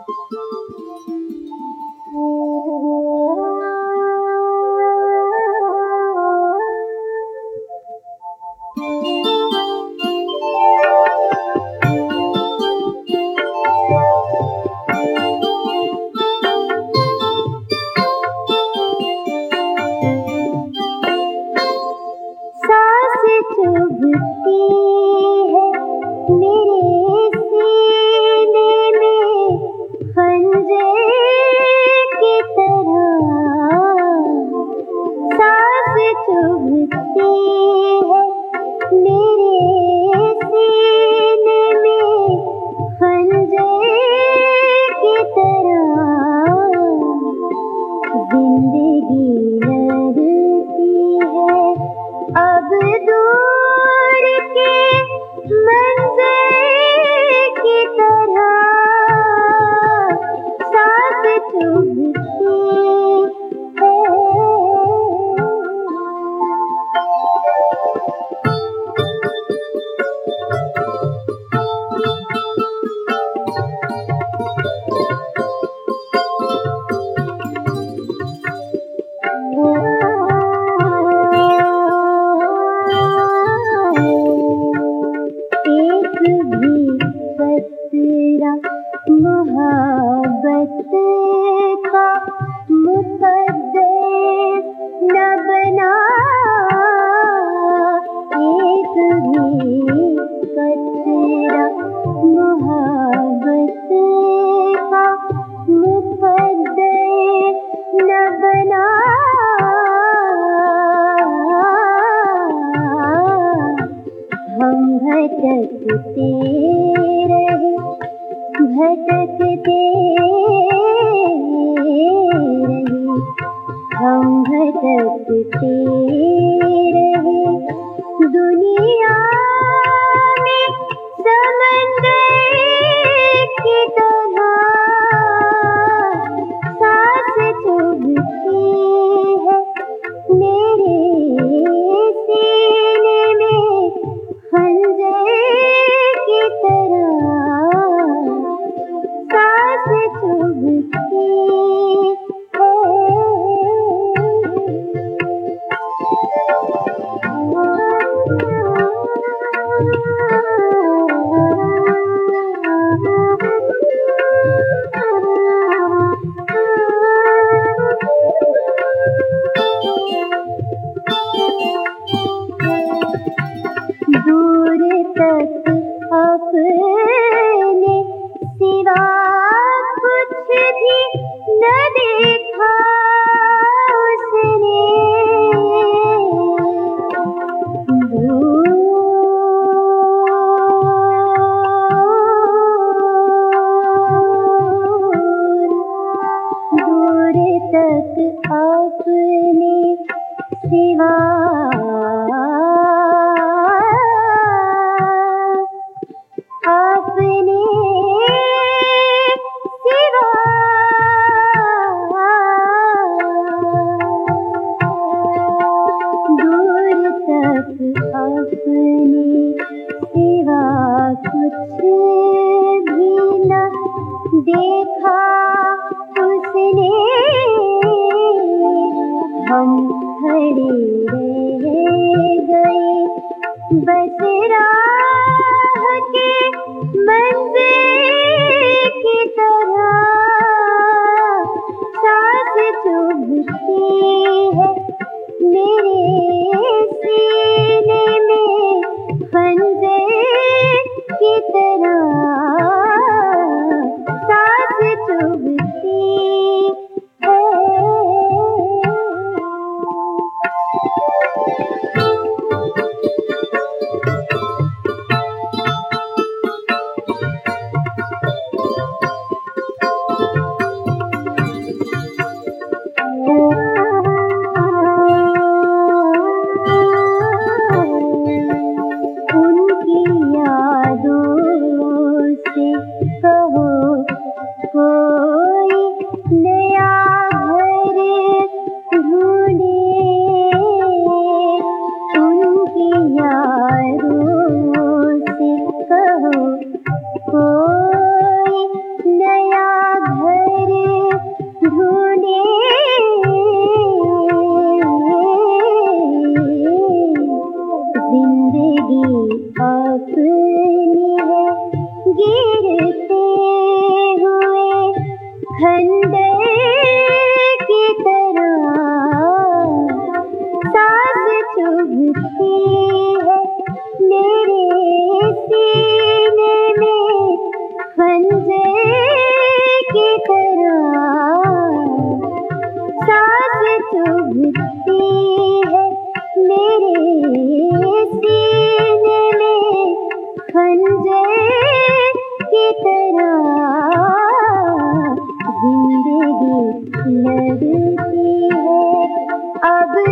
चुभती है मेरे सीने में खंजर की तरह, सांस चुभती है मेरे सीने में खंजर की तरह, जिंदगी लड़ती है अब दूर के मंज़र की तरह, सांस चुभती है। मोहब्बत का मुकद्दर न बना, एक भी कतरा मोहब्बत का मुकद्दर न बना, हम भटकते रहे भटकते रहे, हम भटकते रहे दुनिया में समंदर की तरह, सांस चुभती है मेरे सीने में खंजर की तरह, सांस चुभती है। दूर तक अपने सिवा कुछ भी न देखा उसने, दूर तक अपने सिवा अपने सिवा, दूर तक अपने सिवा कुछ भी न देखा उसने, हम खड़े रह गए बस राह के मंज़िल की तरह, सांस चुभती है मेरे सीने में खंजर की तरह, सांस चुभती है। खंडर की तरह सांस चुभती है मेरे सीने में, खंजर की तरह सांस चुभती है मेरे सीने में, खंजर की तरह जिंदगी लड़ती है अब।